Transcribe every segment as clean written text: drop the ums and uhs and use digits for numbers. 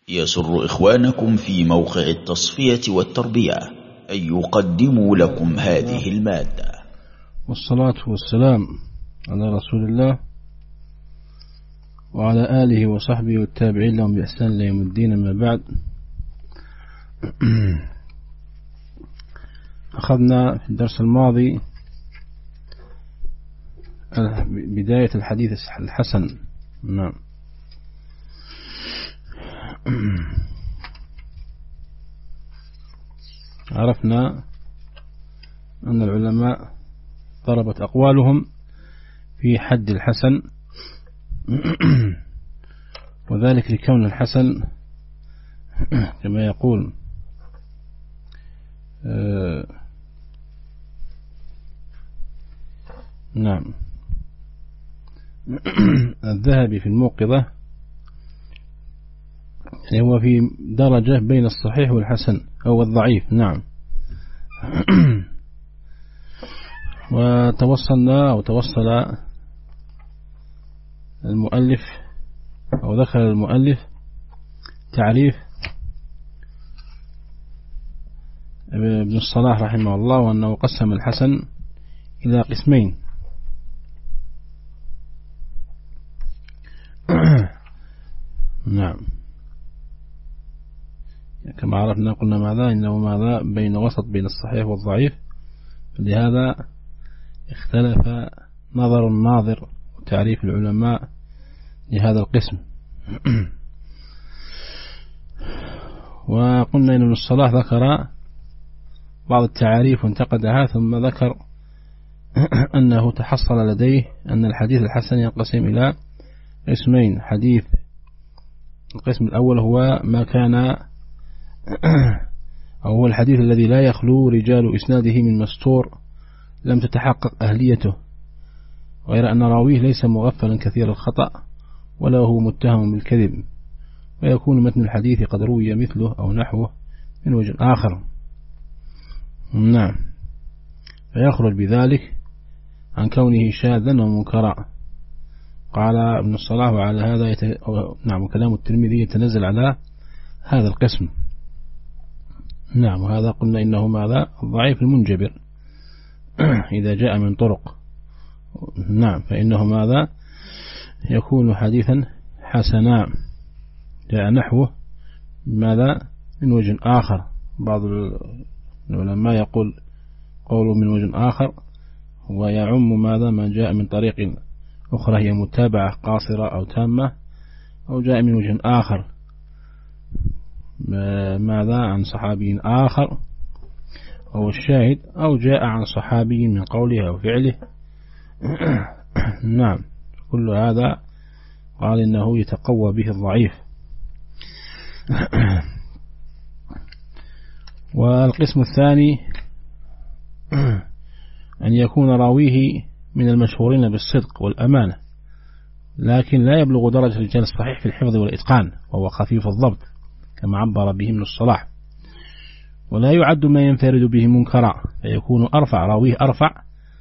يسر إخوانكم في موقع التصفية والتربية أن يقدموا لكم هذه المادة. والصلاة والسلام على رسول الله وعلى آله وصحبه والتابعين لهم بإحسان ليوم الدين. ما بعد، أخذنا في الدرس الماضي بداية الحديث الحسن. نعم. عرفنا أن العلماء ضربت أقوالهم في حد الحسن، وذلك لكون الحسن كما يقول نعم الذهبي في الموقظة، هو في درجة بين الصحيح والحسن أو الضعيف. نعم. وتوصل المؤلف أو ذكر المؤلف تعريف ابن الصلاح رحمه الله، وأنه قسم الحسن إلى قسمين. نعم. كما عرفنا قلنا ماذا إنه ماذا بين وسط بين الصحيح والضعيف، لهذا اختلف نظر الناظر وتعريف العلماء لهذا القسم. وقلنا إن ابن الصلاح ذكر بعض التعاريف وانتقدها، ثم ذكر أنه تحصل لديه أن الحديث الحسن ينقسم إلى قسمين. القسم الأول هو ما كان أو هو الحديث الذي لا يخلو رجال إسناده من مستور لم تتحقق أهليته، غير أن راويه ليس مغفلا كثير الخطأ ولا هو متهم بالكذب، ويكون متن الحديث قد روي مثله أو نحوه من وجه آخر. نعم. فيخرج بذلك عن كونه شاذا ومنكرا. قال ابن الصلاح وعلى هذا نعم كلام الترمذي يتنزل على هذا القسم. نعم. وهذا قلنا إنه ماذا الضعيف المنجبر إذا جاء من طرق. نعم. فإنه ماذا يكون حديثا حسنا جاء نحوه ماذا من وجه آخر. بعض العلماء يقول قوله من وجه آخر ويعم ماذا ما جاء من طريق أخرى هي متابعة قاصرة أو تامة، أو جاء من وجه آخر ماذا عن صحابي آخر أو الشاهد، أو جاء عن صحابي من قوله أو فعله. نعم. كل هذا قال إنه يتقوى به الضعيف. والقسم الثاني أن يكون راويه من المشهورين بالصدق والأمانة، لكن لا يبلغ درجة الرجال الصحيح في الحفظ والإتقان، وهو خفيف الضبط كما عبر به ابن الصلاح، ولا يعد ما ينفرد به منكرا، فيكون راويه أرفع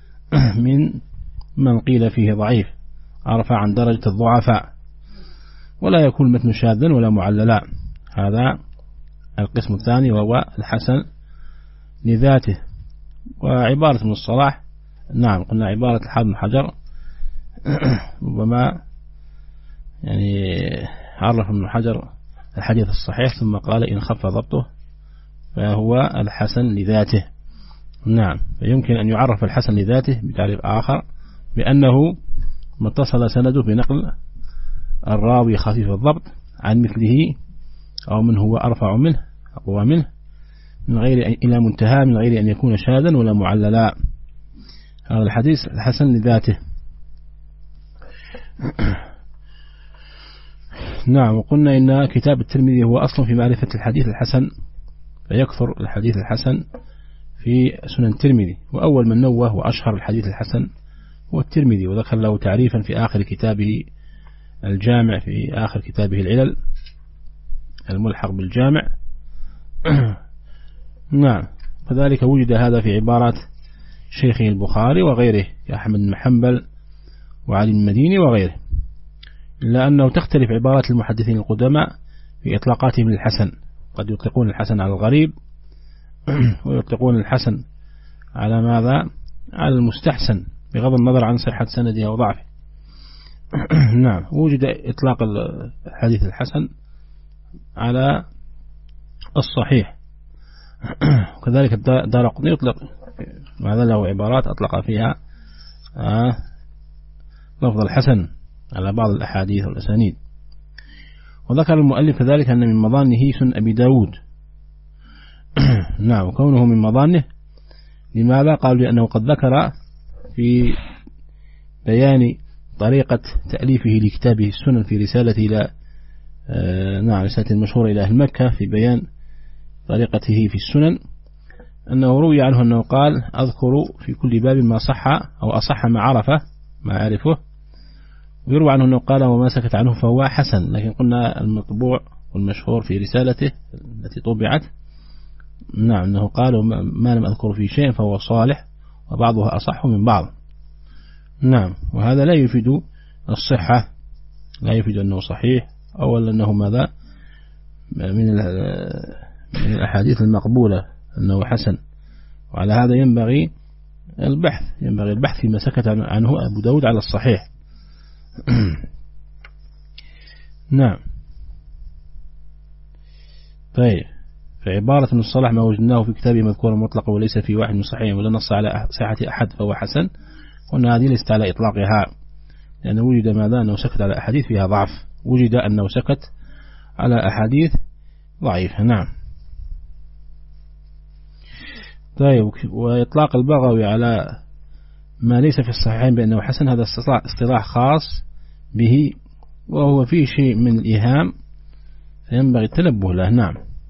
من قيل فيه ضعيف، أرفع عن درجة الضعفاء، ولا يكون متن شاذا ولا معللا. هذا القسم الثاني، وهو الحسن لذاته. وعبارة ابن الصلاح نعم قلنا عبارة الحافظ بن حجر ربما يعني عرف ابن حجر الحديث الصحيح ثم قال إن خف ضبطه فهو الحسن لذاته. نعم. فيمكن أن يعرف الحسن لذاته بتعريف آخر بأنه ما اتصل سنده بنقل الراوي خفيف الضبط عن مثله أو من هو أرفع منه أقوى منه من غير إلى منتهى من غير أن يكون شاذا ولا معللا. هذا الحديث الحسن لذاته. نعم. وقلنا إن كتاب الترمذي هو أصل في معرفة الحديث الحسن، فيكثر الحديث الحسن في سنن الترمذي، وأول من نوه وأشهر الحديث الحسن هو الترمذي، وذكر له تعريفا في آخر كتابه الجامع، في آخر كتابه العلل الملحق بالجامع. نعم. فذلك وجد هذا في عبارات شيخه البخاري وغيره كأحمد بن حنبل وعلي المديني وغيره، إلا أنه تختلف عبارات المحدثين القدماء في إطلاقاتهم للحسن، قد يطلقون الحسن على الغريب ويطلقون الحسن على ماذا؟ على المستحسن بغض النظر عن صحة سنده أو ضعفه. نعم، وجد إطلاق الحديث الحسن على الصحيح، وكذلك الدارقطني يطلق ماذا له عبارات أطلق فيها لفظ الحسن على بعض الأحاديث والأسانيد. وذكر المؤلف كذلك أن من مظانه سنن أبي داود. نعم، وكونه من مظانه لماذا؟ قالوا لأنه قد ذكر في بيان طريقة تأليفه لكتابه السنن في رسالة إلى رسالة المشهورة إلى أهل مكة، في بيان طريقته في السنن، أنه روي عنه أنه قال: أذكر في كل باب ما صح أو أصح ما عرفه. ويروى عنه أنه قال: وما سكت عنه فهو حسن. لكن قلنا المطبوع والمشهور في رسالته التي طبعت نعم أنه قال: ما لم أذكر في شيء فهو صالح وبعضها أصح من بعض. نعم، وهذا لا يفيد الصحة، لا يفيد أنه صحيح أو أنه ماذا من الأحاديث المقبولة أنه حسن. وعلى هذا ينبغي البحث فيما سكت عنه أبو داود على الصحيح. نعم. طيب، فعبارة ابن الصلاح ما وجدناه في كتابه مذكورا مطلقا وليس في واحد من صحيح ولا نص على صحة أحد فهو حسن، وأن هذه ليست على إطلاقها، لأنه وجد ماذا؟ أنه سكت على أحاديث فيها ضعف، وجد أنه سكت على أحاديث ضعيفة. نعم. طيب، وإطلاق البغوي على ما ليس في الصحيحين بأنه حسن هذا اصطلاح خاص به، وهو فيه شيء من الإيهام فينبغي التنبه له. نعم.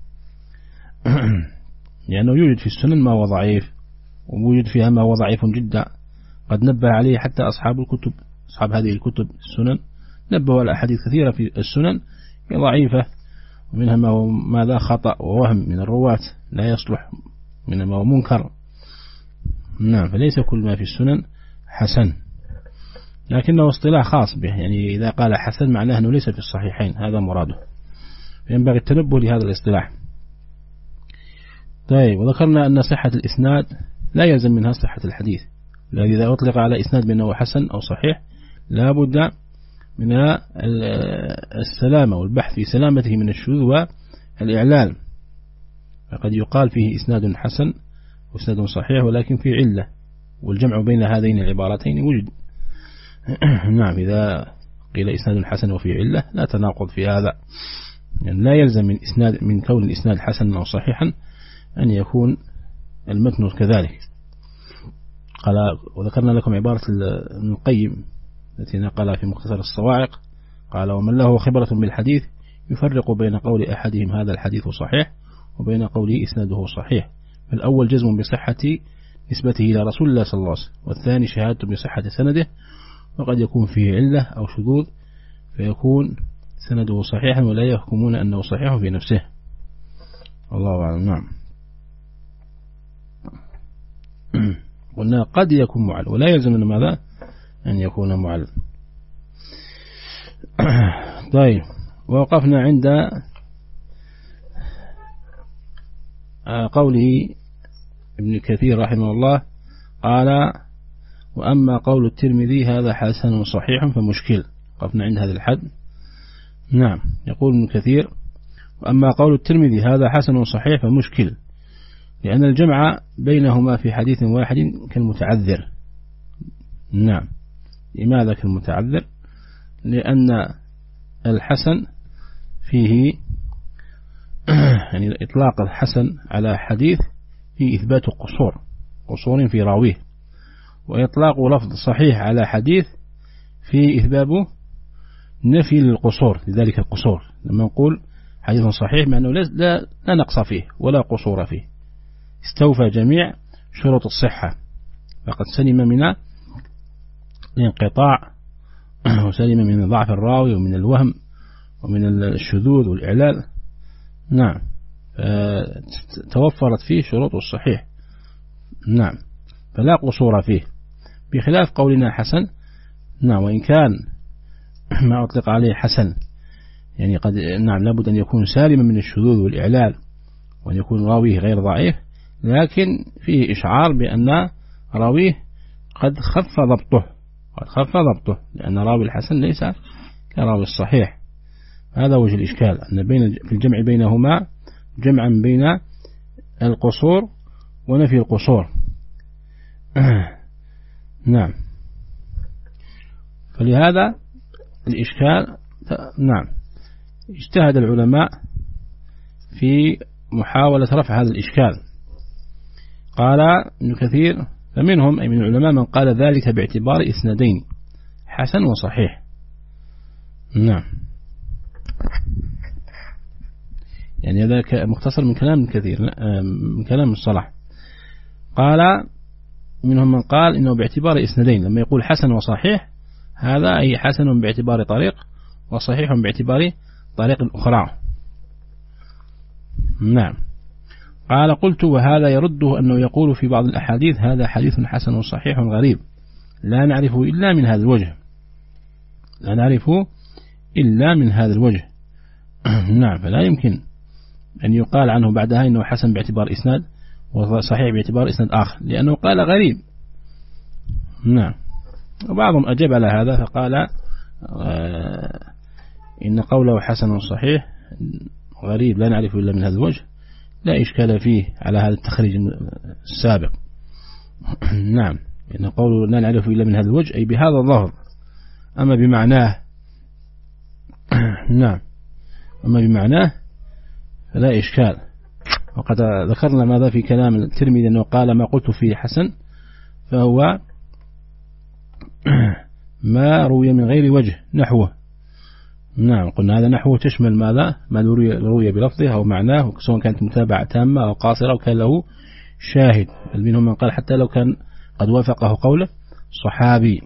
لأنه يوجد في السنن ما هو ضعيف، ويوجد فيها ما هو ضعيف جدا، قد نبه عليه حتى أصحاب هذه الكتب السنن نبهوا على أحاديث كثيرة في السنن ضعيفة، ومنها ما هو ماذا خطأ ووهم من الرواة لا يصلح، منها ما هو منكر. نعم، فليس كل ما في السنن حسن، لكنه اصطلاح خاص به، يعني إذا قال حسن معناه أنه ليس في الصحيحين، هذا مراده، ينبغي التنبه لهذا الاصطلاح. طيب، وذكرنا أن صحة الإسناد لا يلزم منها صحة الحديث، لأن إذا أطلق على إسناد بأنه حسن أو صحيح لا بد من السلامة والبحث في سلامته من الشذوذ والإعلال، فقد يقال فيه إسناد حسن وإسناد صحيح ولكن في علة، والجمع بين هذين العبارتين وجد. نعم، إذا قيل إسناد حسن وفي علة لا تناقض في هذا، يعني لا يلزم من كون الإسناد حسنا أو صحيحا أن يكون المتن كذلك. قال: وذكرنا لكم عبارة ابن القيم التي نقلها في مختصر الصواعق، قال: ومن له خبرة بالحديث يفرق بين قول أحدهم هذا الحديث صحيح وبين قوله إسناده صحيح، فالأول جزم بصحة نسبته إلى رسول الله صلى الله عليه وسلم، والثاني شهادة بصحة سنده، وقد يكون فيه علة أو شذوذ فيكون سنده صحيحا ولا يحكمون أنه صحيح في نفسه. الله أعلم. نعم. قلنا قد يكون معل ولا يلزم أن ماذا؟ أن يكون معل. طيب، ووقفنا عند قوله ابن كثير رحمه الله قال: وأما قول الترمذي هذا حسن صحيح فمشكل. وقفنا عند هذا الحد. نعم، يقول ابن كثير: وأما قول الترمذي هذا حسن صحيح فمشكل، لأن الجمع بينهما في حديث واحد كالمتعذر. نعم، لماذا كالمتعذر؟ لأن الحسن فيه يعني إطلاق الحسن على حديث في إثبات قصور في راويه، وإطلاق لفظ صحيح على حديث في إثبات نفي للقصور، لذلك القصور لما نقول حديث صحيح مع أنه لا نقص فيه ولا قصور فيه، استوفى جميع شروط الصحة، فقد سلم من الانقطاع وسلم من ضعف الراوي ومن الوهم ومن الشذوذ والإعلال. نعم، توفرت فيه شروط الصحيح. نعم، فلا قصور فيه، بخلاف قولنا حسن. نعم، وإن كان ما أطلق عليه حسن يعني قد نعم لابد أن يكون سالما من الشذوذ والإعلال وأن يكون راويه غير ضعيف، لكن فيه إشعار بأن راويه قد خف ضبطه لأن راوي الحسن ليس كراوي الصحيح. هذا وجه الإشكال، أن في الجمع بينهما جمعا بين القصور ونفي القصور. نعم، فلهذا الإشكال نعم اجتهد العلماء في محاولة رفع هذا الإشكال. قال ابن كثير: فمنهم أي من العلماء من قال ذلك باعتبار إسنادين، حسن وصحيح. نعم، يعني هذا مختصر من كلام ابن كثير، من كلام الصلاح. قال منهم من قال إنه باعتبار إسنادين، لما يقول حسن وصحيح هذا أي حسن باعتبار طريق وصحيح باعتبار طريق أخرى. نعم. قال: قلت: وهذا يرده أنه يقول في بعض الأحاديث هذا حديث حسن صحيح غريب لا نعرفه إلا من هذا الوجه. نعم، فلا يمكن أن يقال عنه بعدها إنه حسن باعتبار إسناد وصحيح باعتبار إسناد آخر، لأنه قال غريب. نعم. وبعضهم أجاب على هذا فقال إن قوله حسن صحيح غريب لا نعرفه إلا من هذا الوجه لا إشكال فيه على هذا التخريج السابق. نعم، إن قوله لا نعرفه إلا من هذا الوجه أي بهذا اللفظ، أما بمعناه نعم، أما بمعناه فلا إشكال. وقد ذكرنا ماذا في كلام الترمذي أنه قال: ما قلت فيه حسن فهو ما روي من غير وجه نحوه. نعم، قلنا هذا نحوه تشمل ماذا؟ ما روي بلفظه أو معناه، سواء كانت متابعة تامة أو قاصرة أو كان له شاهد، بل منهم من قال حتى لو كان قد وافقه قوله صحابي.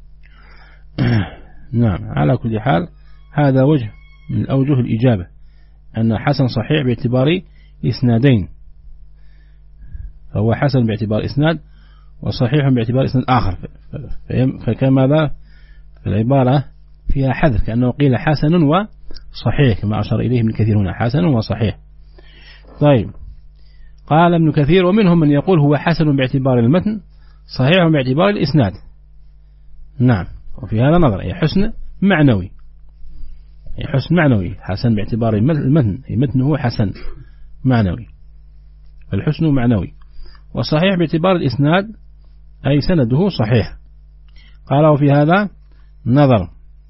نعم، على كل حال هذا وجه من أوجه الإجابة، أن حسن صحيح باعتبار إسنادين، فهو حسن باعتبار إسناد وصحيح باعتبار إسناد آخر، فكما ذا العبارة فيها حذف، كأنه قيل حسن وصحيح كما أشار إليه ابن كثير هنا، حسن وصحيح. طيب، قال ابن كثير: ومنهم من يقول هو حسن باعتبار المتن صحيح باعتبار الإسناد. نعم، وفي هذا نظر، أي حسن معنوي، حسن باعتبار المتن، أي متنه حسن معنوي، فالحسن معنوي. وصحيح باعتبار الإسناد أي سنده صحيح. قال: وفي هذا نظر.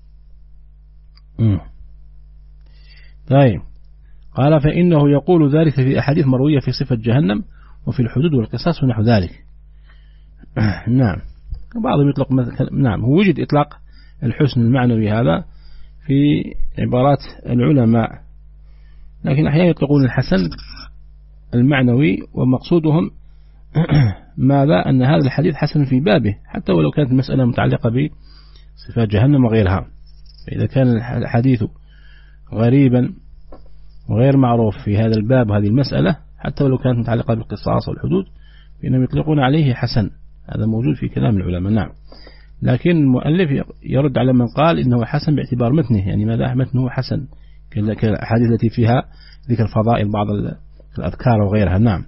طيب، قال: فإنه يقول ذلك في أحاديث مروية في صفة جهنم وفي الحدود والقصاص ونحو ذلك. نعم، وبعضهم يطلق نعم، هو وجد إطلاق الحسن المعنوي هذا في عبارات العلماء، لكن أحيانا يطلقون الحسن المعنوي ومقصودهم ماذا؟ أن هذا الحديث حسن في بابه، حتى ولو كانت المسألة متعلقة بصفات جهنم وغيرها. فإذا كان الحديث غريبا وغير معروف في هذا الباب وهذه المسألة، حتى ولو كانت متعلقة بالقصاص والحدود، فإنهم يطلقون عليه حسن. هذا موجود في كلام العلماء. نعم، لكن المؤلف يرد على من قال إنه حسن باعتبار متنه، يعني ماذا؟ متنه حسن كالأحاديث التي فيها ذكر فضائل بعض الأذكار وغيرها. نعم.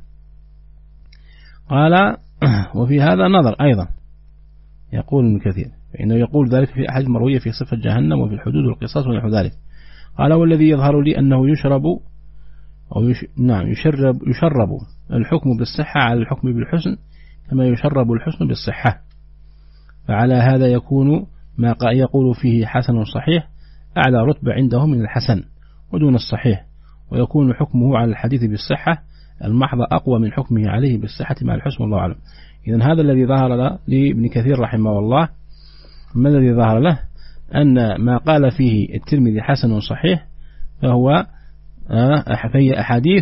قال: وفي هذا نظر أيضا، يقول ابن كثير، فإنه يقول ذلك في أحاديث مروية في صفة جهنم وفي الحدود والقصاص ونحو ذلك. قال: والذي يظهر لي أنه يشرب أو يشرب الحكم بالصحة على الحكم بالحسن كما يشرب الحسن بالصحة، فعلى هذا يكون ما يقول فيه حسن صحيح أعلى رتبة عنده من الحسن ودون الصحيح، ويكون حكمه على الحديث بالصحة المحض أقوى من حكمه عليه بالصحة مع الحسن، والله أعلم. إذن هذا الذي ظهر لابن كثير رحمه الله، ما الذي ظهر له؟ أن ما قال فيه الترمذي حسن صحيح فهو فهي أحاديث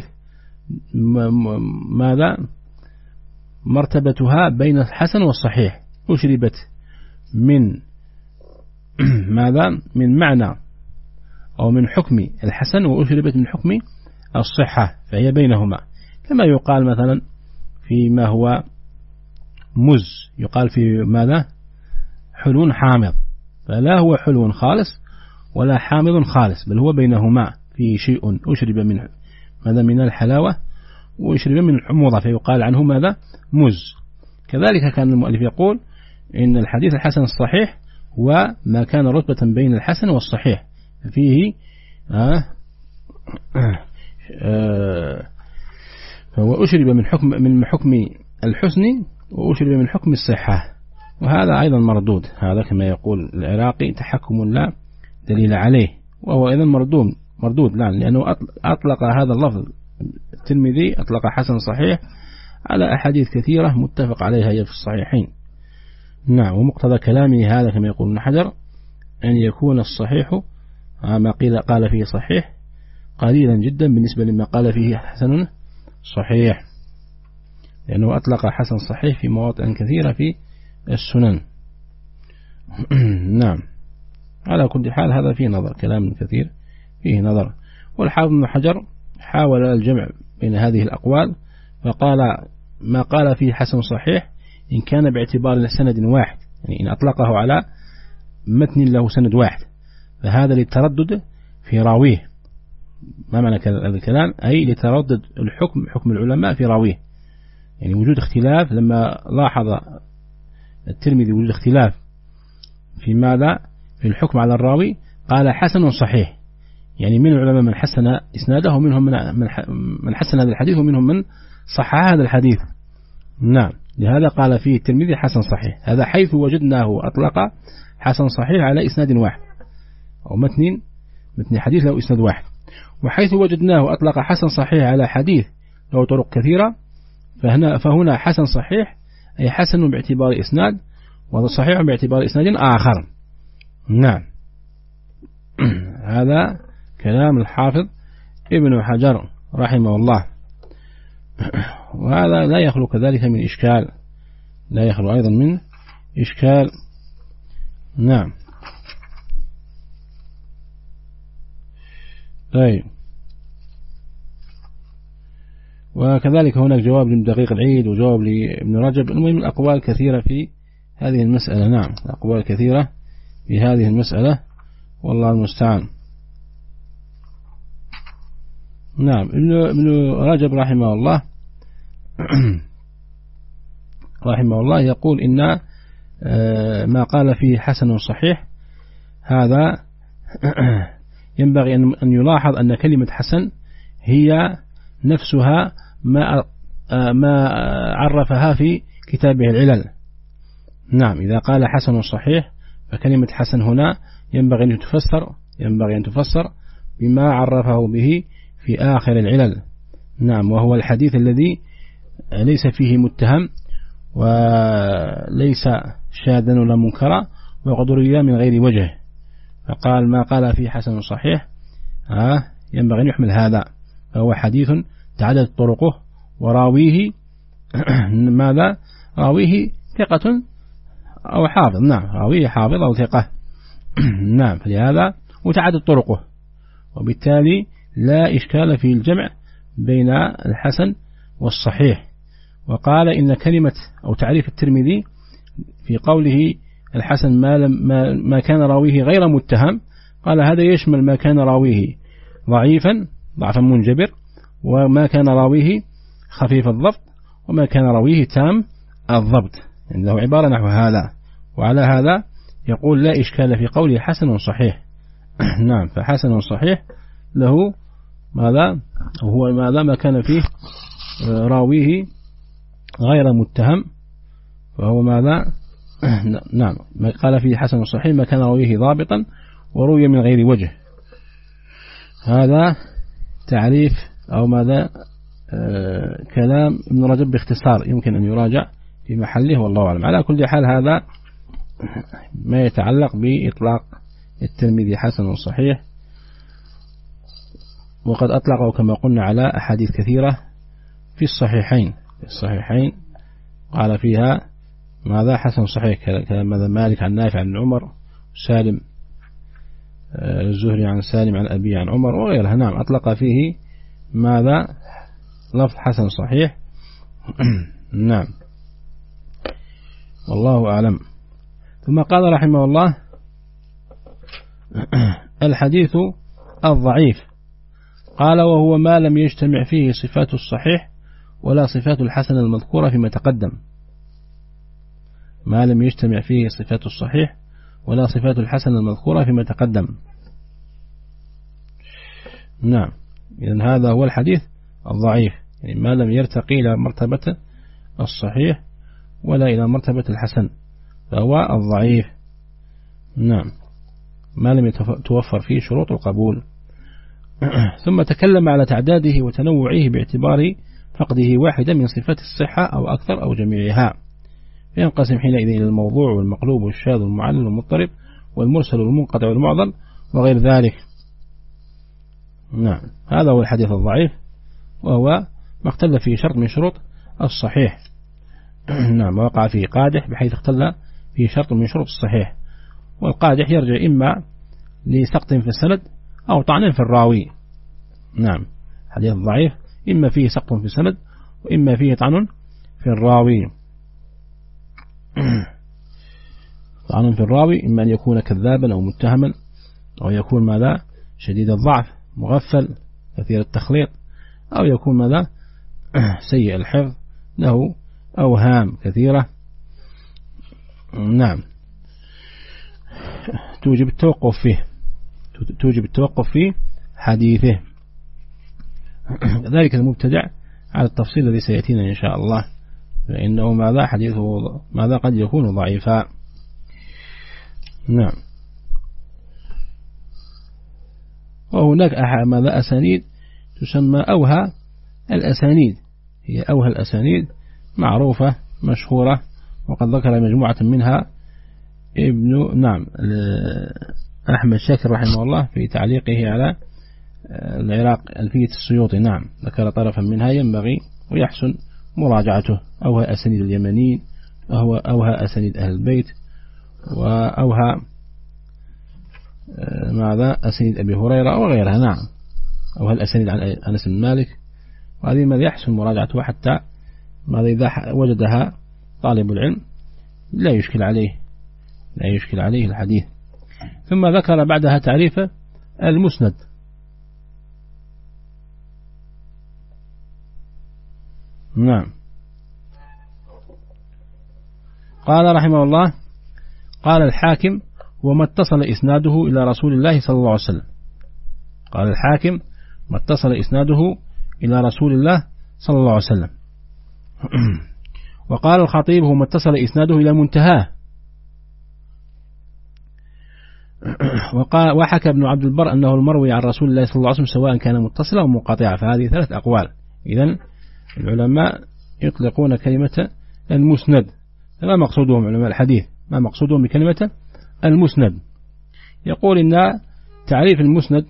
ماذا مرتبتها بين الحسن والصحيح، أشربت من ماذا؟ من معنى أو من حكم الحسن، وأشربت من حكم الصحة، فهي بينهما. كما يقال مثلا فيما هو مز، يقال في ماذا؟ حلو حامض، فلا هو حلو خالص ولا حامض خالص، بل هو بينهما، فيه شيء أشرب منه ماذا من الحلاوة وأشرب من الحموضة، فيقال عنه ماذا مز. كذلك كان المؤلف يقول إن الحديث الحسن الصحيح هو ما كان رتبة بين الحسن والصحيح، فيه فهو أشرب من حكم الحسن وأشرب من حكم الصحة، وهذا أيضا مردود، هذا كما يقول العراقي تحكم لا دليل عليه، وهو أيضا مردود لا، لأنه أطلق هذا اللفظ الترمذي أطلق حسن صحيح على أحاديث كثيرة متفق عليها هي في الصحيحين. نعم، ومقتضى كلامه هذا كما يقول ابن حجر أن يكون الصحيح ما قال فيه صحيح قليلا جدا بالنسبة لما قال فيه حسن صحيح، لأنه أطلق حسن صحيح في مواطن كثيرة في السنن. نعم، على كل حال هذا فيه نظر، كلام كثير فيه نظر. والحافظ ابن حجر حاول الجمع بين هذه الأقوال، فقال ما قال فيه حسن صحيح إن كان باعتبار سند واحد، يعني إن أطلقه على متن له سند واحد، فهذا للتردد في راويه. ما معنى هذا الكلام؟ أي لتردد حكم العلماء في راويه، يعني وجود اختلاف. لما لاحظ الترمذي وجود اختلاف في ماذا في الحكم على الراوي قال حسن صحيح، يعني من العلماء من حسن إسناده ومنهم من حسن هذا الحديث ومنهم من صحح هذا الحديث. نعم، لهذا قال فيه الترمذي حسن صحيح، هذا حيث وجدناه أطلق حسن صحيح على إسناد واحد أو متن حديث له إسناد واحد، وحيث وجدناه أطلق حسن صحيح على حديث له طرق كثيرة، فهنا حسن صحيح أي حسن باعتبار إسناد، وصحيح باعتبار إسناد آخر. نعم، هذا كلام الحافظ ابن حجر رحمه الله، وهذا لا يخلو كذلك من إشكال، لا يخلو أيضا من إشكال. نعم، طيب، وكذلك هناك جواب لابن دقيق العيد وجواب لابن رجب. المهم الأقوال كثيرة في هذه المسألة. نعم، الأقوال كثيرة في هذه المسألة، والله المستعان. نعم، ابن رجب رحمه الله يقول إن ما قال فيه حسن صحيح هذا ينبغي أن يلاحظ أن كلمة حسن هي نفسها ما عرفها في كتابه العلل. نعم، إذا قال حسن صحيح فكلمة حسن هنا ينبغي أن تفسر بما عرفه به في آخر العلل. نعم، وهو الحديث الذي ليس فيه متهم وليس شاذا ولا منكرا وقد روي من غير وجه، فقال ما قال فيه حسن صحيح ينبغي أن يحمل هذا، فهو حديث تعدد طرقه وراويه ماذا راويه ثقة أو حافظ. نعم، راويه حافظ أو ثقة. نعم، فلهذا وتعدد طرقه، وبالتالي لا إشكال في الجمع بين الحسن والصحيح. وقال إن كلمة أو تعريف الترمذي في قوله الحسن ما كان راويه غير متهم، قال هذا يشمل ما كان راويه ضعفا منجبر، وما كان راويه خفيف الضبط، وما كان راويه تام الضبط، عنده عبارة نحو هذا. وعلى هذا يقول لا إشكال في قوله حسن صحيح. نعم، فحسن صحيح له ماذا هو ما كان فيه راويه غير متهم، فهو ماذا نعم، ما قال فيه حسن صحيح ما كان راويه ضابطا وروي من غير وجه. هذا تعريف أو ماذا كلام ابن رجب باختصار، يمكن أن يراجع في محله، والله أعلم. على كل حال هذا ما يتعلق بإطلاق الترمذي حسن صحيح، وقد أطلقه كما قلنا على أحاديث كثيرة في الصحيحين قال فيها ماذا حسن صحيح، كلام مالك عن نافع عن عمر، سالم الزهري عن سالم عن أبي عن عمر وغيرها. نعم، أطلق فيه ماذا لفظ حسن صحيح. نعم، والله أعلم. ثم قال رحمه الله الحديث الضعيف. قال وهو ما لم يجتمع فيه صفات الصحيح ولا صفات الحسن المذكورة فيما تقدم. ما لم يجتمع فيه صفات الصحيح ولا صفات الحسن المذكورة فيما تقدم. نعم، إذن هذا هو الحديث الضعيف، يعني ما لم يرتقي إلى مرتبة الصحيح ولا إلى مرتبة الحسن فهو الضعيف. نعم، ما لم يتوفر فيه شروط القبول. ثم تكلم على تعداده وتنوعه باعتبار فقده واحدة من صفات الصحة أو أكثر أو جميعها، فينقسم حينئذ إلى الموضوع والمقلوب والشاذ والمعلل والمضطرب والمرسل والمنقطع والمعضل وغير ذلك. نعم، هذا هو الحديث الضعيف، وهو ما اختل فيه شرط من شروط الصحيح. نعم، وقع فيه قادح بحيث اختل فيه شرط من شروط الصحيح، والقادح يرجع إما لسقط في السند أو طعن في الراوي. نعم، حديث ضعيف إما فيه سقط في السند وإما فيه طعن في الراوي. طعن في الراوي إما أن يكون كذابا أو متهما، أو يكون ماذا شديد الضعف مغفل كثير التخليط، أو يكون ماذا سيء الحفظ له أوهام كثيرة. نعم، توجب التوقف في حديثه. ذلك المبتدع على التفصيل الذي سيأتينا إن شاء الله، فإنه ماذا حديثه ماذا قد يكون ضعيفا. نعم، وهناك ماذا أسانيد تسمى أوهى الأسانيد، هي أوهى الأسانيد معروفة مشهورة، وقد ذكر مجموعة منها أحمد شاكر رحمه الله في تعليقه على العراق ألفية السيوطي. نعم، ذكر طرفا منها ينبغي ويحسن مراجعته. أوهى أسانيد اليمنيين، أوهى أسانيد أهل البيت، وأوهى ماذا أسانيد أبي هريرة وغيرها. نعم، أوهى الأسانيد عن أنس بن مالك، وهذه ماذا يحسن مراجعته حتى ماذا إذا وجدها طالب العلم لا يشكل عليه الحديث. ثم ذكر بعدها تعريف المسند. نعم، قال رحمه الله: قال الحاكم: وما اتصل إسناده إلى رسول الله صلى الله عليه وسلم. قال الحاكم: ما اتصل إسناده إلى رسول الله صلى الله عليه وسلم. وقال الخطيب: هو ما اتصل إسناده إلى منتهاه. وحكى ابن عبد البر أنه المروي عن رسول الله صلى الله عليه وسلم سواء كان متصلا أو منقطعا، فهذه 3 أقوال. إذن العلماء يطلقون كلمة المسند، ما مقصودهم علماء الحديث، ما مقصودهم بكلمة المسند. يقول إن تعريف المسند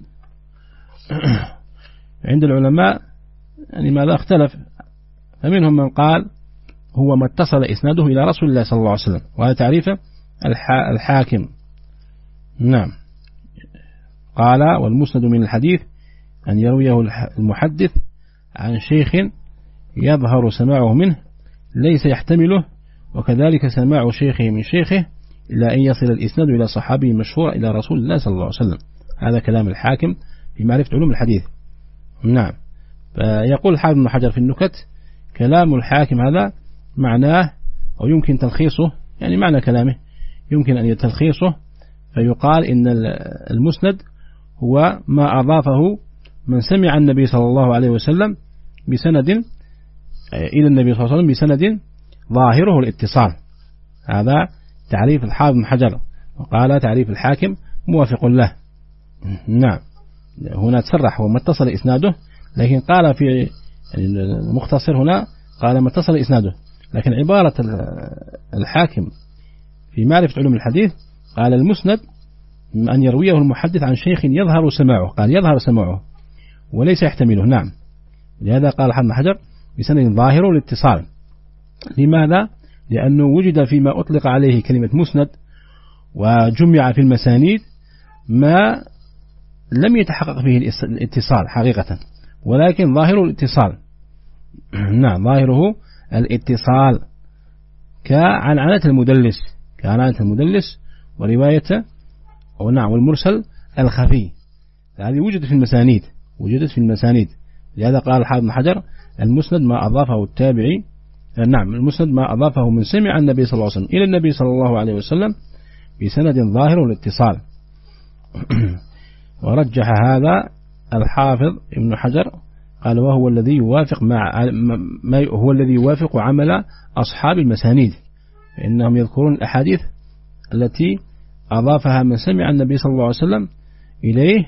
عند العلماء يعني ماذا اختلف، فمنهم من قال هو ما اتصل إسناده إلى رسول الله صلى الله عليه وسلم، وهذا تعريف الحاكم. نعم، قال: والمسند من الحديث أن يرويه المحدث عن شيخ يظهر سماعه منه ليس يحتمله، وكذلك سماع شيخه من شيخه، إلا أن يصل الإسناد إلى صحابي مشهور إلى رسول الله صلى الله عليه وسلم. هذا كلام الحاكم في معرفة علوم الحديث. نعم، فيقول الحافظ بن حجر في النكت: كلام الحاكم هذا معناه أو يمكن تلخيصه، يعني معنى كلامه يمكن أن يتلخيصه فيقال إن المسند هو ما أضافه من سمع النبي صلى الله عليه وسلم بسند إلى النبي صلى الله عليه وسلم بسند ظاهره الاتصال. هذا تعريف الحافظ بن حجر، وقال تعريف الحاكم موافق له. نعم، هنا تصرح وما اتصل إسناده، لكن قال في المختصر هنا قال ما اتصل إسناده، لكن عبارة الحاكم في معرفة علوم الحديث قال المسند أن يرويه المحدث عن شيخ يظهر سماعه، قال يظهر سماعه وليس يحتمله. نعم، لهذا قال حافظ بن حجر بسند ظاهره الاتصال. لماذا؟ لأنه وجد فيما أطلق عليه كلمة مسند وجمع في المسانيد ما لم يتحقق فيه الاتصال حقيقة، ولكن ظاهره الاتصال. نعم، ظاهره الاتصال كعنعنة المدلس ورواية، ونعم، والمرسل الخفي. هذه وجدت في المسانيد. لهذا قال الحافظ بن حجر المسند ما أضافه التابعي. نعم، المسند ما أضافه من سمع النبي صلى الله عليه وسلم إلى النبي صلى الله عليه وسلم بسند ظاهر الاتصال. ورجح هذا الحافظ ابن حجر، قال وهو الذي يوافق عمل أصحاب المسانيد، فإنهم يذكرون الأحاديث التي أضافها من سمع النبي صلى الله عليه وسلم إليه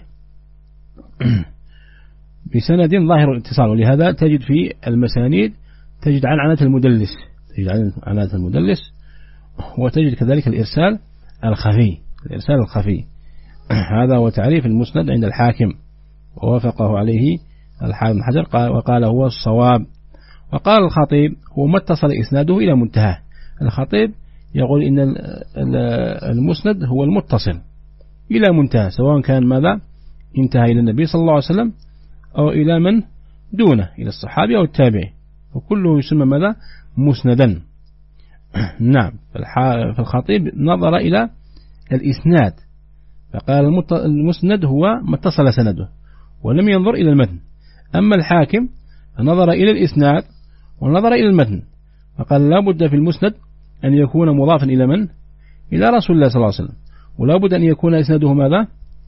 بسند ظاهر الاتصال. ولهذا تجد في المسانيد تجد عنعنة المدلس، وتجد كذلك الإرسال الخفي. هذا هو تعريف المسند عند الحاكم، ووافقه عليه الحافظ بن حجر وقال هو الصواب. وقال الخطيب هو ما اتصل إسناده إلى منتهى. الخطيب يقول إن المسند هو المتصل إلى منتهى، سواء كان ماذا انتهى إلى النبي صلى الله عليه وسلم أو إلى من دونه، إلى الصحابي أو التابعي، وكله يسمى ماذا مسندا. نعم، فالخطيب نظر إلى الإسناد فقال المسند هو ما اتصل سنده، ولم ينظر إلى المتن. أما الحاكم نظر إلى الإسناد ونظر إلى المتن، فقال لا بد في المسند أن يكون مضافا إلى من؟ إلى رسول الله صلى الله عليه وسلم، ولا بد أن يكون إسناده ماذا؟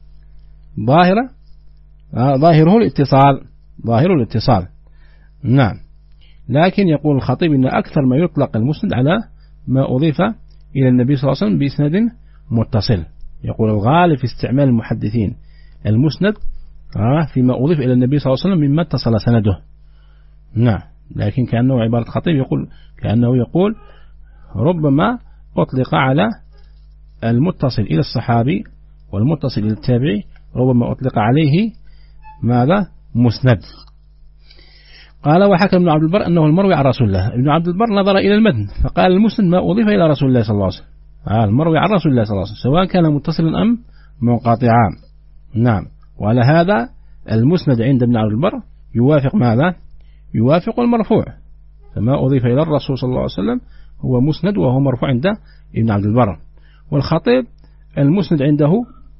ظاهره الاتصال. نعم، لكن يقول الخطيب إن أكثر ما يطلق المسند على ما أضيف إلى النبي صلى الله عليه وسلم بإسناد متصل. يقول الغالب في استعمال المحدثين المسند فيما أضيف إلى النبي صلى الله عليه وسلم مما اتصل سنده. نعم، لكن كأنه عبارة خطيب كأنه يقول ربما أطلق على المتصل إلى الصحابي والمتصل إلى التابعي، ربما أطلق عليه ماذا؟ مسند. قال وحكى ابن عبد البر أنه المروي عن رسول الله. ابن عبد البر نظر إلى المتن فقال المسند ما أضيف إلى رسول الله صلى الله عليه وسلم، المروي عن رسول الله صلى الله عليه وسلم سواء كان متصلا أم منقطعا. نعم، وعلى هذا المسند عند ابن عبد البر يوافق ماذا؟ يوافق المرفوع، فما أضيف إلى الرسول صلى الله عليه وسلم هو مسند وهو مرفوع عند ابن عبد البر. والخطيب المسند عنده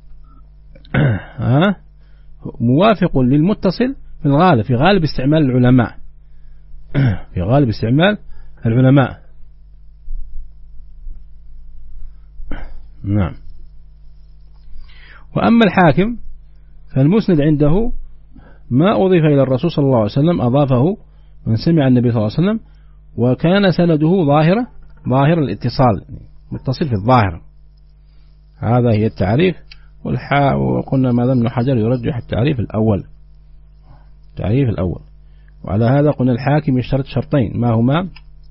موافق للمتصل في غالب استعمال العلماء. نعم. وأما الحاكم فالمسند عنده ما أضيف إلى الرسول صلى الله عليه وسلم أضافه من سمع النبي صلى الله عليه وسلم، وكان سنده ظاهر الاتصال، متصل في الظاهر. هذا هي التعريف. وقلنا ماذا ابن حجر يرجح التعريف الأول. وعلى هذا قلنا الحاكم يشترط شرطين، ما هما؟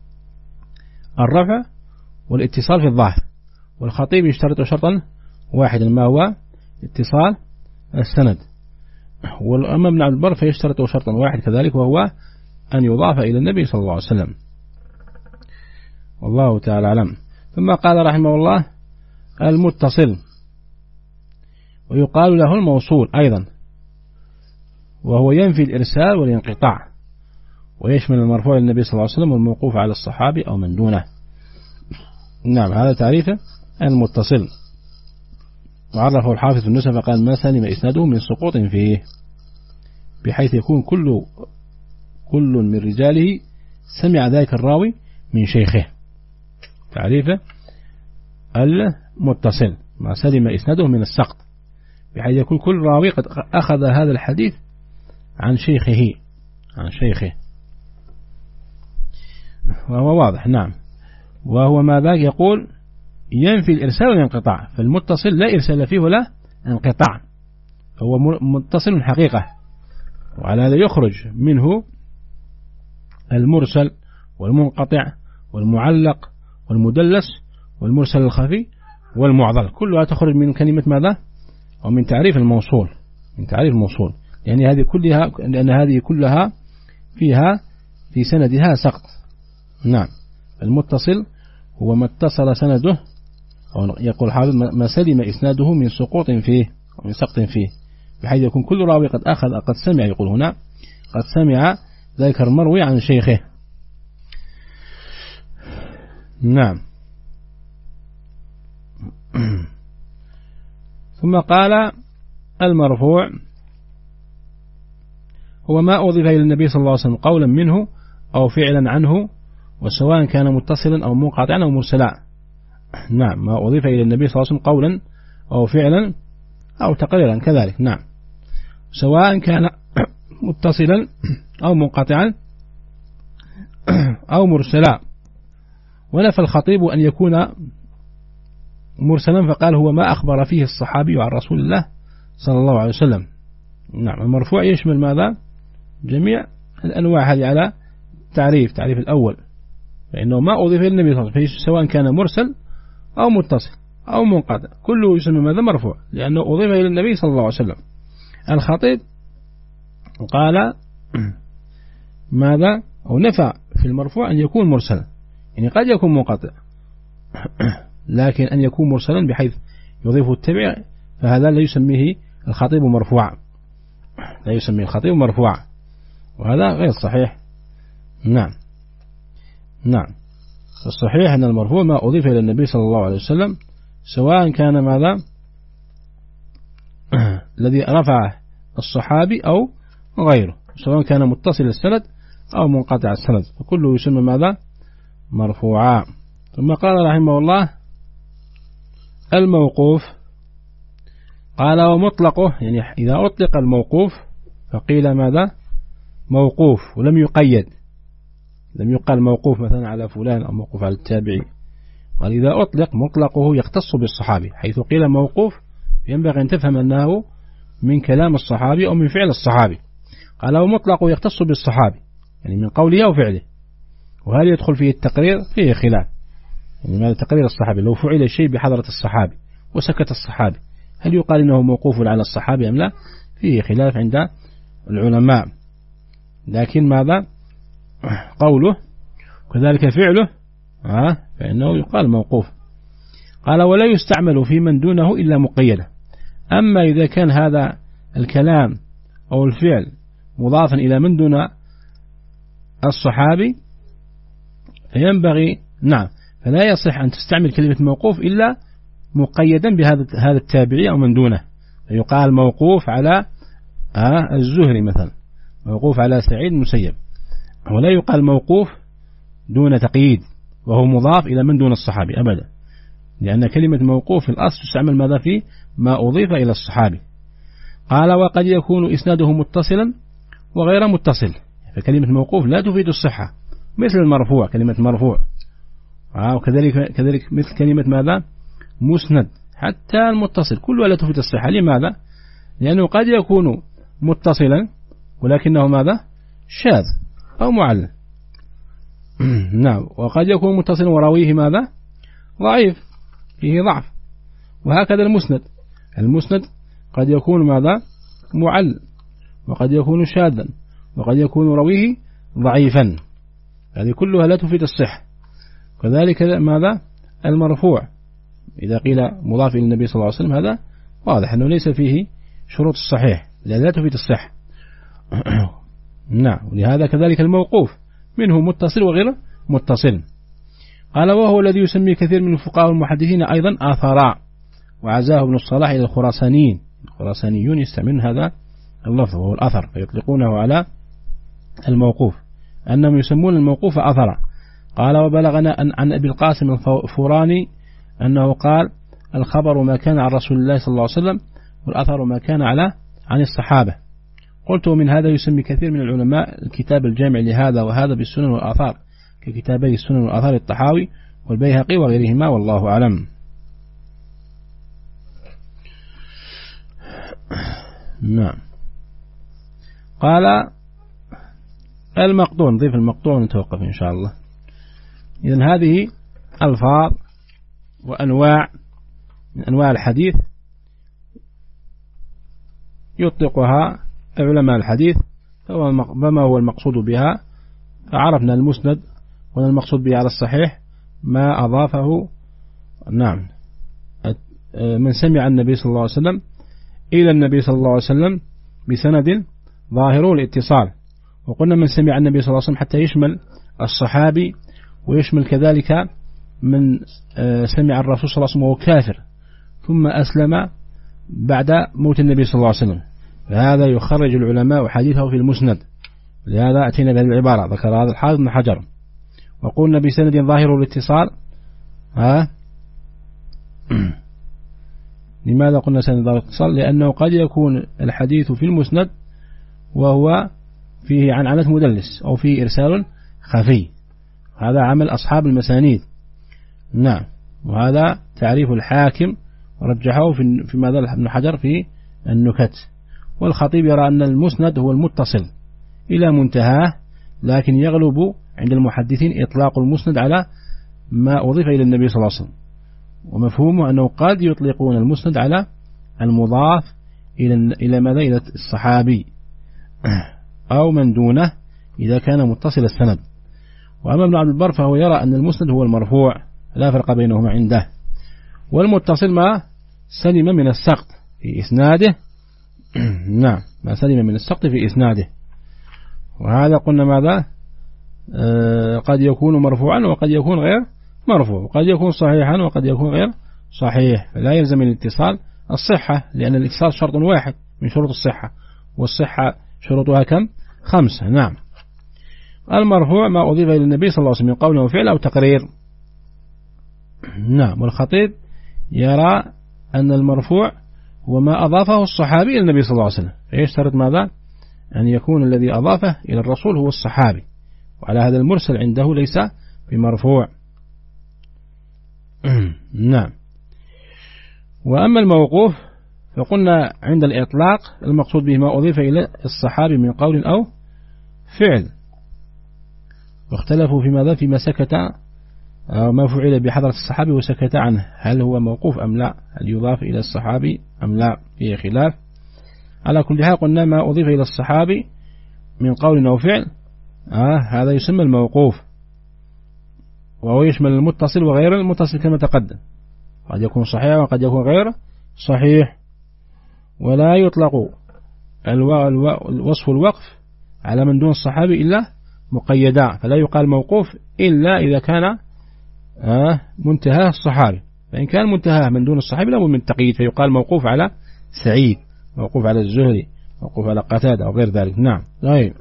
الرفع والاتصال في الظاهر. والخطيب يشترط شرطا واحدا، ما هو؟ اتصال السند. وأما ابن عبد البر فيشترط شرطا واحد كذلك، وهو أن يضاف إلى النبي صلى الله عليه وسلم. والله تعالى أعلم. ثم قال رحمه الله المتصل، ويقال له الموصول أيضا، وهو ينفي الإرسال والانقطاع، ويشمل المرفوع للنبي صلى الله عليه وسلم والموقوف على الصحابي أو من دونه. نعم، هذا تعريفه المتصل. وعرفه الحافظ في النسخة فقال ما سلم إسناده من سقوط فيه، بحيث يكون كل من رجاله سمع ذلك الراوي من شيخه. تعريفه المتصل ما سلم إسناده من السقط، بحيث يكون كل راوي قد أخذ هذا الحديث عن شيخه وهو واضح. نعم، وهو ماذا يقول؟ ينفي الإرسال والانقطاع، فالمتصل لا إرسال فيه ولا انقطاع، هو متصل حقيقة. وعلى هذا يخرج منه المرسل والمنقطع والمعلق والمدلس والمرسل الخفي والمعضل، كلها تخرج من كلمة ماذا؟ أو من تعريف الموصول، لأن هذه كلها فيها في سندها سقط. نعم، المتصل هو ما اتصل سنده، أو يقول حافظ ما سلم إسناده من سقوط فيه أو من سقط فيه، بحيث يكون كل راوي قد سمع، يقول هنا قد سمع ذلك المروي عن شيخه. نعم. ثم قال المرفوع هو ما أضيف إلى النبي صلى الله عليه وسلم قولا منه أو فعلا عنه، وسواء كان متصلا أو منقطعا أو مرسلا. نعم، ما أضيف إلى النبي صلى الله عليه وسلم قولا أو فعلا أو تقريرا كذلك. نعم، سواء كان متصلا أو منقطعا أو مرسلا. ونفى الخطيب أن يكون مرسلا فقال هو ما أخبر فيه الصحابي عن رسول الله صلى الله عليه وسلم. نعم، المرفوع يشمل ماذا؟ جميع الأنواع هذه على تعريف الأول، فإنه ما أضيف إلى النبي صلى الله عليه وسلم سواء كان مرسل أو متصل أو منقطع كله يسمى ماذا؟ مرفوع، لأنه أضيف إلى النبي صلى الله عليه وسلم. الخطيب قال ماذا؟ أو نفى في المرفوع أن يكون مرسلا، يعني قد يكون منقطع لكن أن يكون مرسلا بحيث يضيفه التبع فهذا لا يسميه الخطيب مرفوعا، لا يسميه الخطيب مرفوعا، وهذا غير صحيح. نعم، الصحيح أن المرفوع ما أضيف إلى النبي صلى الله عليه وسلم سواء كان ماذا؟ الذي رفعه الصحابي أو غيره، سواء كان متصل السند أو منقطع السند، فكله يسمى ماذا؟ مرفوعا. ثم قال رحمه الله الموقوف، قال ومطلقه، يعني إذا أطلق الموقوف فقيل ماذا؟ موقوف ولم يقيد، لم يقال موقوف مثلا على فلان أو موقوف على التابعي، قال إذا أطلق مطلقه يختص بالصحابي، حيث قيل موقوف ينبغي أن تفهم أنه من كلام الصحابي أو من فعل الصحابي. قال ومطلقه يختص بالصحابي، يعني من قوله أو فعله. وهل يدخل فيه التقرير؟ فيه خلاف، يعني ماذا تقرير الصحابي؟ لو فعل الشيء بحضرة الصحابي وسكت الصحابي هل يقال إنه موقوف على الصحابي أم لا؟ فيه خلاف عند العلماء، لكن ماذا؟ قوله كذلك فعله فإنه يقال موقوف. قال ولا يستعمل في من دونه إلا مقيدا. أما إذا كان هذا الكلام أو الفعل مضافا إلى من دون الصحابي فينبغي فلا يصح أن تستعمل كلمة موقوف إلا مقيدا بهذا التابعي أو من دونه، فيقال موقوف على الزهري مثلا، موقوف على سعيد المسيب، ولا يقال موقوف دون تقييد وهو مضاف إلى من دون الصحابي أبدا، لأن كلمة موقوف في الأصل تستعمل ماذا؟ في ما أضيف إلى الصحابي. قال وقد يكون إسناده متصلا وغير متصل، فكلمة موقوف لا تفيد الصحة مثل المرفوع، كلمة مرفوع، وكذلك مثل كلمة ماذا؟ مسند، حتى المتصل كلها لا تفيد الصحة. لماذا؟ لأنه قد يكون متصلا ولكنه ماذا؟ شاذ أو معلل. وقد يكون متصلا وراويه ماذا؟ ضعيف، فيه ضعف. وهكذا المسند قد يكون ماذا؟ معلل، وقد يكون شاذا، وقد يكون راويه ضعيفا، هذه كلها لا تفيد الصحة. كذلك ماذا؟ المرفوع إذا قيل مضاف إلى النبي صلى الله عليه وسلم هذا واضح أنه ليس فيه شروط الصحيح، لا تفيد الصحة. ولهذا كذلك الموقوف منه متصل وغير متصل. قال وهو الذي يسمي كثير من الفقهاء والمحدثين أيضا آثارا، وعزاه ابن الصلاح إلى الخراسانيون يستعملون هذا اللفظ وهو الأثر، فيطلقونه على الموقوف أنهم يسمون الموقوف أثرا. قال وبلغنا عن أبي القاسم الفوراني أنه قال الخبر ما كان عن رسول الله صلى الله عليه وسلم، والأثر ما كان عن الصحابة. قلت ومن هذا يسمي كثير من العلماء الكتاب الجامع لهذا وهذا بالسنن والآثار، ككتابي السنن والآثار الطحاوي والبيهقي وغيرهما، والله أعلم. قال المقطوع، نضيف المقطوع ونتوقف إن شاء الله. إذن هذه ألفاظ وأنواع من أنواع الحديث يطلقها علماء الحديث، فما هو المقصود بها؟ فعرفنا المسند، وأن المقصود به على الصحيح ما أضافه من سمع النبي صلى الله عليه وسلم إلى النبي صلى الله عليه وسلم بسند ظاهره الاتصال. وقلنا من سمع النبي صلى الله عليه وسلم حتى يشمل الصحابي، ويشمل كذلك من سمع الرسول صلى الله عليه وسلم وهو كافر ثم أسلم بعد موت النبي صلى الله عليه وسلم، فهذا يخرج العلماء حديثه في المسند، لهذا أتينا بهذه العبارة ذكر هذا الحافظ بن حجر. وقلنا بسند ظاهر الاتصال. لماذا قلنا سند ظاهر الاتصال؟ لأنه قد يكون الحديث في المسند وهو فيه عنعنة مدلس أو فيه إرسال خفي، هذا عمل أصحاب المسانيد. نعم، وهذا تعريف الحاكم ورجحه في ماذا ابن حجر في النكت. والخطيب يرى أن المسند هو المتصل إلى منتهاه، لكن يغلب عند المحدثين إطلاق المسند على ما أضيف إلى النبي صلى الله عليه وسلم، ومفهومه أنه قد يطلقون المسند على المضاف إلى ماذا؟ إلى الصحابي أو من دونه إذا كان متصل السند. وأما ابن عبد البر فهو يرى أن المسند هو المرفوع، لا فرق بينهما عنده، والمتصل ما سلم من السقط في إسناده. نعم، ما سلم من السقط في إسناده. وهذا قلنا ماذا؟ قد يكون مرفوعا وقد يكون غير مرفوع، وقد يكون صحيحا وقد يكون غير صحيح، فلا يلزم الاتصال الصحة، لأن الاتصال شرط واحد من شروط الصحة، والصحة شروطها كم؟ 5. نعم. المرفوع ما أضيف إلى النبي صلى الله عليه وسلم من قول أو فعل أو تقرير. نعم. والخطيب يرى أن المرفوع هو ما أضافه الصحابي إلى النبي صلى الله عليه وسلم، فيشترط ماذا؟ أن يكون الذي أضافه إلى الرسول هو الصحابي، وعلى هذا المرسل عنده ليس بمرفوع. نعم. وأما الموقوف فقلنا عند الإطلاق المقصود به ما أضيف إلى الصحابي من قول أو فعل، واختلفوا في ماذا؟ فيما سكت أو ما فعل بحضرة الصحابي وسكت عنه، هل هو موقوف أم لا؟ هل يضاف إلى الصحابي أم لا؟ فيه خلاف. على كل حال قلنا ما أضيف إلى الصحابي من قول أو فعل هذا يسمى الموقوف، وهو يشمل المتصل وغير المتصل كما تقدم، قد يكون صحيح وقد يكون غير صحيح. ولا يطلق وصف الوقف على من دون الصحابي إلا مقيدا، فلا يقال موقوف إلا إذا كان منتهاه الصحابي، فإن كان منتهاه من دون الصحابي لابد من التقييد، فيقال موقوف على سعيد، موقوف على الزهري، موقوف على قتادة أو غير ذلك. نعم. طيب.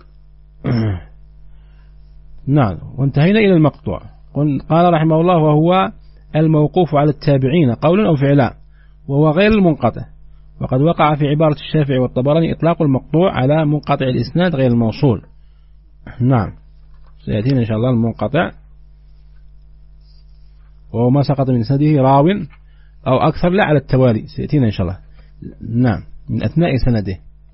نعم. وانتهينا إلى المقطوع. قال رحمه الله: وهو الموقوف على التابعين قولا أو فعلا، وهو غير المنقطع. وقد وقع في عبارة الشافعي والطبراني إطلاق المقطوع على منقطع الإسناد غير الموصول. نعم، سيأتينا إن شاء الله المنقطع، وهو ما سقط من سنده راو أو أكثر لا على التوالي، سيأتينا إن شاء الله. نعم، من أثناء سنده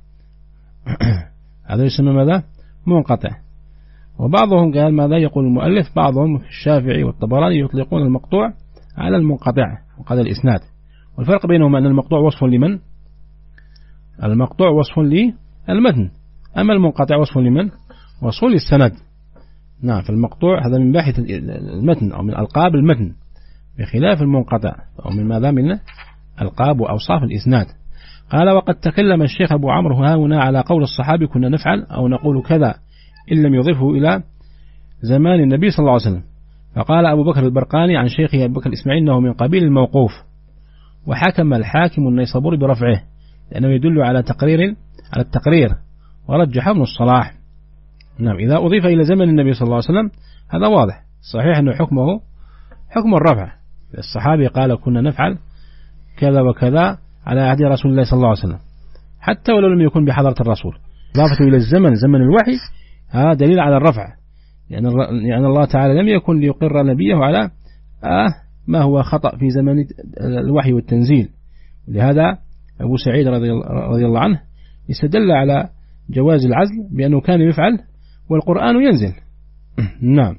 هذا يسمى ماذا؟ منقطع. وبعضهم قال ماذا؟ يقول المؤلف بعضهم الشافعي والطبراني يطلقون المقطوع على المنقطع وقال الإسناد، والفرق بينهما أن المقطوع وصف لمن؟ المقطوع وصف للمتن، أما المنقطع وصف لمن؟ وصف للسند. نعم، فالمقطوع هذا من باحث المتن أو من ألقاب المتن، بخلاف المنقطع أو من ماذا؟ من ألقاب وأوصاف الإسناد. قال: وقد تكلم الشيخ أبو عمرو هنا على قول الصحابي كنا نفعل أو نقول كذا إن لم يضفه إلى زمان النبي صلى الله عليه وسلم. فقال أبو بكر البرقاني عن شيخه أبو بكر الإسماعيلي أنه من قبيل الموقوف، وحكم الحاكم النيسابوري برفعه لأنه يدل على التقرير، ورجح ابن الصلاح. نعم، إذا أضيف إلى زمن النبي صلى الله عليه وسلم هذا واضح، صحيح أنه حكمه حكم الرفع، الصحابي قال كنا نفعل كذا وكذا على عهد رسول الله صلى الله عليه وسلم، حتى ولو لم يكن بحضرة الرسول. إضافته إلى الزمن زمن الوحي هذا دليل على الرفع، لأن الله تعالى لم يكن ليقر نبيه على ما هو خطأ في زمن الوحي والتنزيل. لهذا أبو سعيد رضي الله عنه يستدل على جواز العزل بأنه كان يفعل والقرآن ينزل. نعم،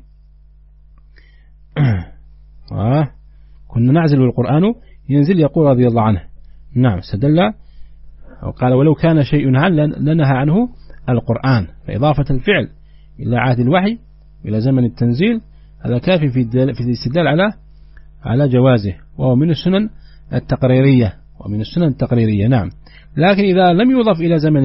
كنا نعزل والقرآن ينزل، يقول رضي الله عنه. نعم، استدل وقال: ولو كان شيء لنهى عنه القرآن. فإضافة الفعل إلى عهد الوحي إلى زمن التنزيل هذا كافي في الاستدلال على جوازه، وهو من السنن التقريرية. نعم، لكن إذا لم يضف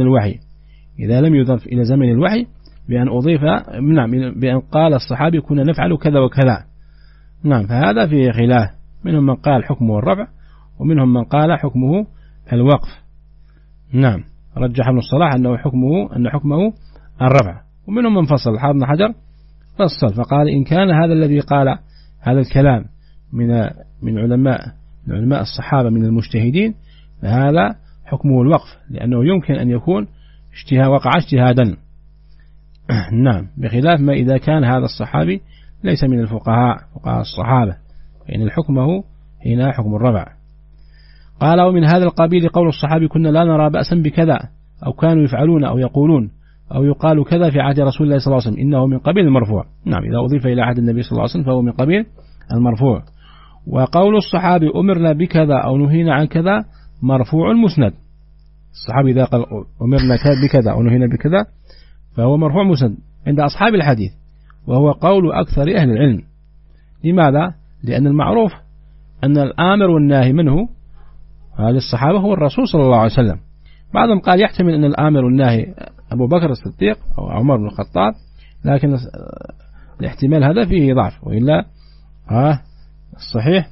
إلى زمن الوحي بأن أضيف بأن قال الصحابي كنا نفعل كذا وكذا، نعم، فهذا فيه خلاف، منهم من قال حكمه الرفع ومنهم من قال حكمه الوقف. نعم، رجح ابن الصلاح أن حكمه الرفع. ومنهم من فصل، الحافظ بن حجر فصل فقال إن كان هذا الذي قال هذا الكلام من علماء الصحابة من المجتهدين فهذا حكمه الوقف، لأنه يمكن أن يكون وقع اجتهادا. نعم، بخلاف ما إذا كان هذا الصحابي ليس من فقهاء الصحابة فإن حكمه هنا حكم الرفع. قال ومن هذا القبيل قول الصحابي كنا لا نرى بأسا بكذا، أو كانوا يفعلون أو يقولون أو يقال كذا في عهد رسول الله صلى الله عليه وسلم، إنه من قبيل المرفوع. نعم، إذا أضيف إلى عهد النبي صلى الله عليه وسلم فهو من قبيل المرفوع. وقول الصحابي أمرنا بكذا أو نهينا عن كذا مرفوع مسند. الصحابي إذا قال أمرنا بكذا أو نهينا بكذا فهو مرفوع مسند عند أصحاب الحديث، وهو قول أكثر أهل العلم. لماذا؟ لأن المعروف أن الآمر والناهي منه للصحابة هو الرسول صلى الله عليه وسلم. بعضهم قال يحتمل أن الآمر والناهي أبو بكر الصديق أو عمر بن الخطاب، لكن الاحتمال هذا فيه ضعف، وإلا الصحيح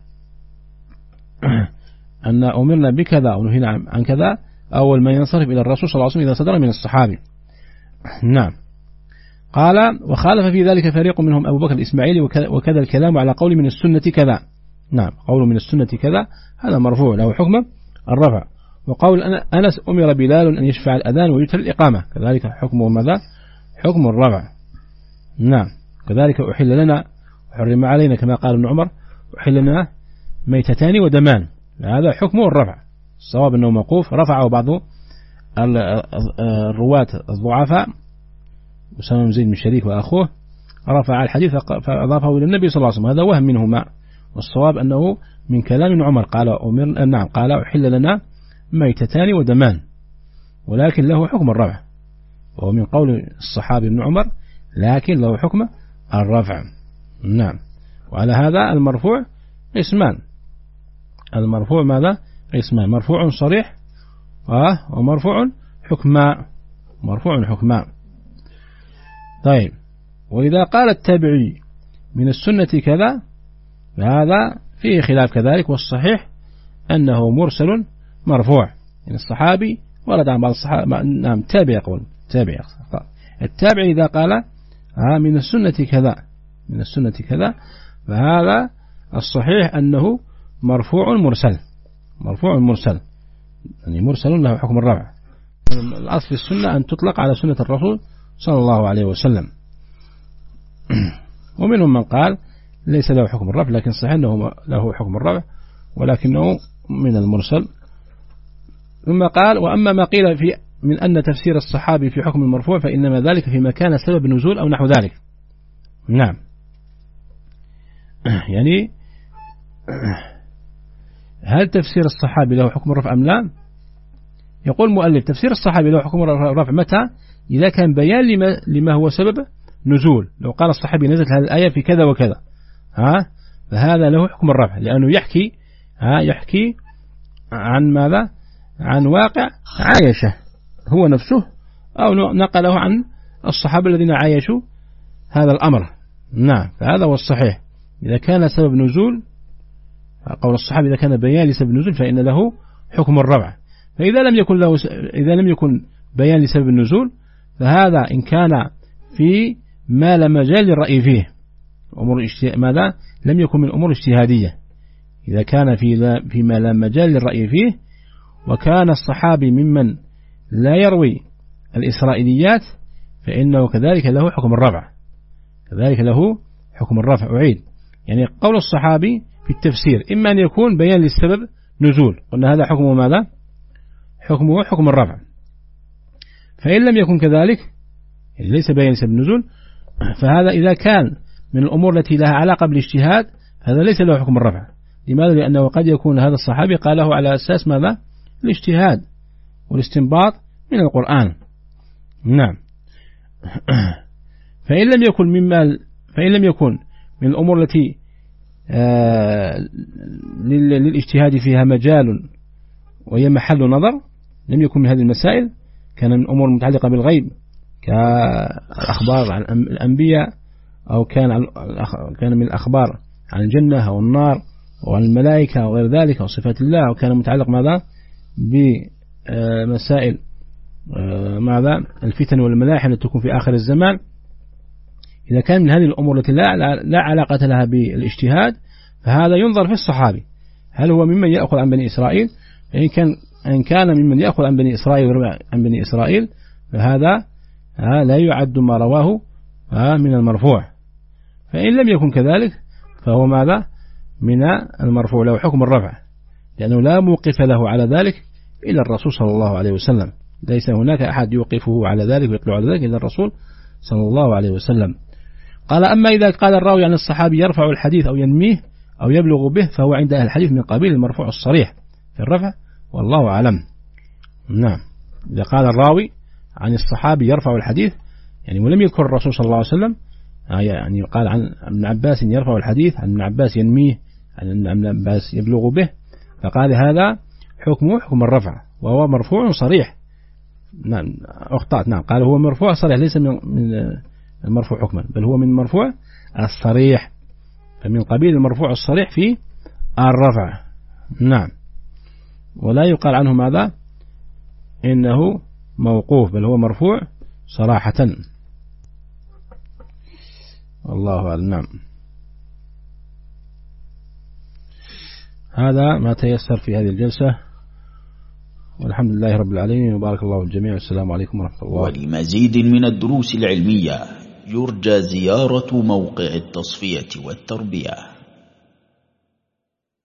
أن أمرنا بكذا أو نهينا عن كذا أول ما ينصرف إلى الرسول صلى الله عليه وسلم إذا صدر من الصحابي. نعم. قال وخالف في ذلك فريق منهم أبو بكر الإسماعيلي وكذا الكلام على قول من السنة كذا. نعم، قول من السنة كذا هذا مرفوع له حكم الرفع. وقول أنس أمر بلال أن يشفع الأذان ويتر الإقامة كذلك حكمه ماذا؟ حكم الرفع. نعم، كذلك أحل لنا وحرم علينا كما قال ابن عمر أحل لنا ميتتان ودمان، هذا حكمه الرفع. الصواب أنه موقوف، رفعه بعض الرواة الضعفاء أسامة بن زيد بن شريك وأخوه، رفع الحديث فأضافه إلى النبي صلى الله عليه وسلم، هذا وهم منهما. والصواب أنه من كلام عمر قال أحل لنا ميتتان ودمان، ولكن له حكم الرفع، وهو من قول الصحابي ابن عمر لكن له حكم الرفع. نعم. وعلى هذا المرفوع قسمان. المرفوع ماذا؟ قسمان، مرفوع صريح ومرفوع حكما. طيب، وإذا قال التابعي من السنة كذا فهذا فيه خلاف كذلك، والصحيح أنه مرسل مرفوع، يعني الصحابي ورد عن بعض الصحابة. نعم، تابع يقول التابع إذا قال من السنة كذا فهذا الصحيح أنه مرفوع مرسل، يعني مرسل له حكم الرفع. الأصل السنة أن تطلق على سنة الرسول صلى الله عليه وسلم. ومنهم من قال ليس له حكم الرفع، لكن صحيح أنه له حكم الرفع ولكنه من المرسل. ثم قال وأما ما قيل من أن تفسير الصحابي في حكم المرفوع فإنما ذلك فيما كان سبب نزول أو نحو ذلك. نعم، يعني هل تفسير الصحابي له حكم الرفع أم لا؟ يقول المؤلف تفسير الصحابي له حكم الرفع متى؟ إذا كان بيان لما هو سبب نزول. لو قال الصحابي نزلت هذه الآية في كذا وكذا فهذا له حكم الرفع، لأنه يحكي عن ماذا؟ عن واقع عايشه هو نفسه أو نقله عن الصحابة الذين عايشوا هذا الأمر. نعم، فهذا هو الصحيح. إذا كان سبب نزول، قول الصحابي إذا كان بيان لسبب النزول فإن له حكم الرفع. فإذا لم يكن بيان لسبب النزول فهذا إن كان في ما لا مجال للرأي فيه ماذا؟ لم يكن من أمور اجتهادية. إذا كان في ما لا مجال للرأي فيه وكان الصحابي ممن لا يروي الإسرائيليات فإنه كذلك له حكم الرفع. أعيد، يعني قول الصحابي في التفسير إما أن يكون بيان للسبب نزول، قلنا هذا حكمه ماذا؟ حكمه حكم الرفع. فإن لم يكن كذلك، يعني ليس بيان لسبب النزول، فهذا إذا كان من الأمور التي لها علاقة بالاجتهاد هذا ليس له حكم الرفع. لماذا؟ لأنه قد يكون هذا الصحابي قاله على أساس ماذا؟ الاجتهاد والاستنباط من القرآن. نعم. فإن لم يكن من الأمور التي للاجتهاد فيها مجال وهي محل نظر، لم يكن من هذه المسائل، كان من أمور متعلقة بالغيب كأخبار عن الأنبياء، أو كان من الأخبار عن الجنة أو النار وعن الملائكة وغير ذلك أو صفات الله، أو كان متعلق ماذا؟ بمسائل ماذا الفتن والملاحم التي تكون في آخر الزمان، إذا كان من هذه الأمور التي لا علاقة لها بالاجتهاد، فهذا ينظر في الصحابي هل هو ممن يأخذ عن بني إسرائيل. إن كان ممن يأخذ عن بني إسرائيل فهذا لا يعد ما رواه من المرفوع. فإن لم يكن كذلك فهو ماذا من المرفوع له حكم الرفع، لأنه لا موقف له على ذلك إلا الرسول صلى الله عليه وسلم، ليس هناك أحد يوقفه على ذلك ويطلع على ذلك إلا الرسول صلى الله عليه وسلم. قال أما إذا قال الراوي عن الصحابي يرفع الحديث أو ينميه أو يبلغ به فهو عند أهل الحديث من قبيل المرفوع الصريح في الرفع، والله أعلم. نعم، إذا قال الراوي عن الصحابي يرفع الحديث يعني ولم يذكر الرسول صلى الله عليه وسلم، يعني قال عن ابن عباس يرفع الحديث، عن ابن عباس ينميه، عن ابن عباس يبلغ به، فقال هذا حكم الرفع وهو مرفوع صريح. نعم أخطأت، نعم قال هو مرفوع صريح ليس من المرفوع حكما، بل هو من مرفوع الصريح، فمن قبيل المرفوع الصريح في الرفع. نعم، ولا يقال عنه ماذا إنه موقوف، بل هو مرفوع صراحة. الله أعلم. نعم، هذا ما تيسر في هذه الجلسة، والحمد لله رب العالمين، وبارك الله الجميع، والسلام عليكم ورحمة الله. ولمزيد من الدروس العلمية يرجى زيارة موقع التصفية والتربية.